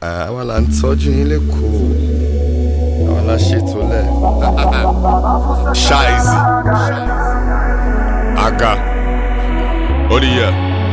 Àwọn là ń tọ́jú yín lẹ́kọ̀ọ́. Àwọn là ṣètò lẹ̀. Shizy. Aga. Odiya.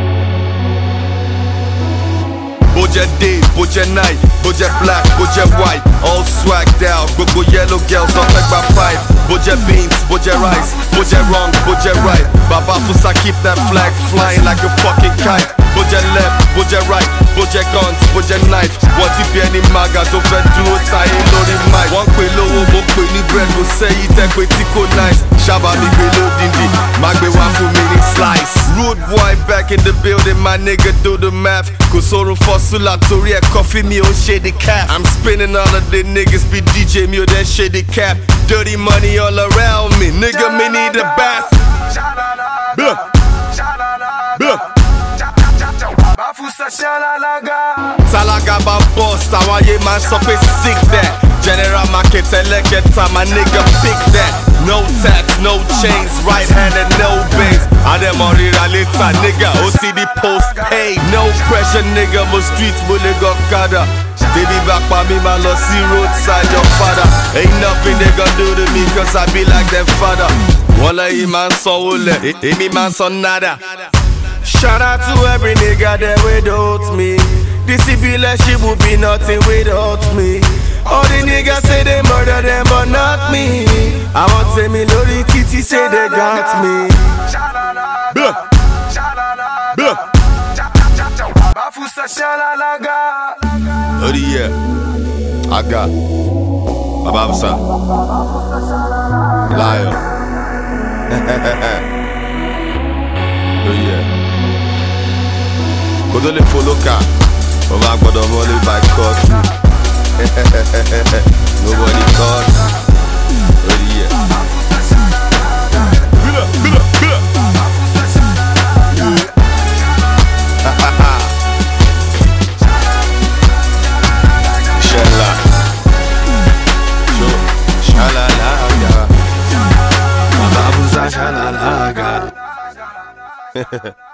Bojẹ day, bojẹ night, bojẹ black, bojẹ white, all swagged out. Gbogbo yellow girls on fẹ́ gba pipe. Bojẹ beans, bojẹ rice, bojẹ wrong, bojẹ right. Baba Fusa keep that flag flying like a fucking kite. Bojẹ left, bojẹ right, bojẹ guns, bojẹ knife. Wọ́n ti bí ẹni maga tó fẹ́ dúró táyé lórí mic. Wọ́n pè lówó, mo pè ní bread, mo sẹ́yìn tẹ́ pé tí kò nice. Ṣábà mi gbé lódìndín, má gbé wá fún mi ní slice. Rude boy back in the building, my nigga do the math. Kò sórun fọ́ Sula torí ẹ̀ kọfí mi ò ṣe the cap. I'm spinning all of the niggas be DJ mi ò dẹ̀ ṣe the cap. Dirty money all around me, nigga me need the best. Blah. Blah. Tálákà bá bust, àwọn ayé máa sọ pé sick that. General market ẹlẹ́kẹta, my nigga pick that. No tax, no chains, right hand and no bangs. Àdèmọ̀ ríra later, nigga, OCD post pay. No pressure, nigga, mo street mo lè gọ kada. Baby back pa mi máa lọ sí roadside your father. Ain't nothing they gon' do to me cause I be like their father. Wọ́n lẹ́yìn máa ń sanwó lẹ̀, èmi máa ń san nada. Shout out to every nigga that without me. This shit would be nothing without me. All the niggas say they murder them but not me. I want to me lori titi say they got me. Blah. Blah. Odiya. Aga. Baba Fusa. Lion. Odiya. Kò tó lè follow car, mo máa gbọ́dọ̀ wọlé by court. Nobody caught. Odiya. Blah. Blah. Blah. Shella. Shalalaga. Baba Fusa shalalaga.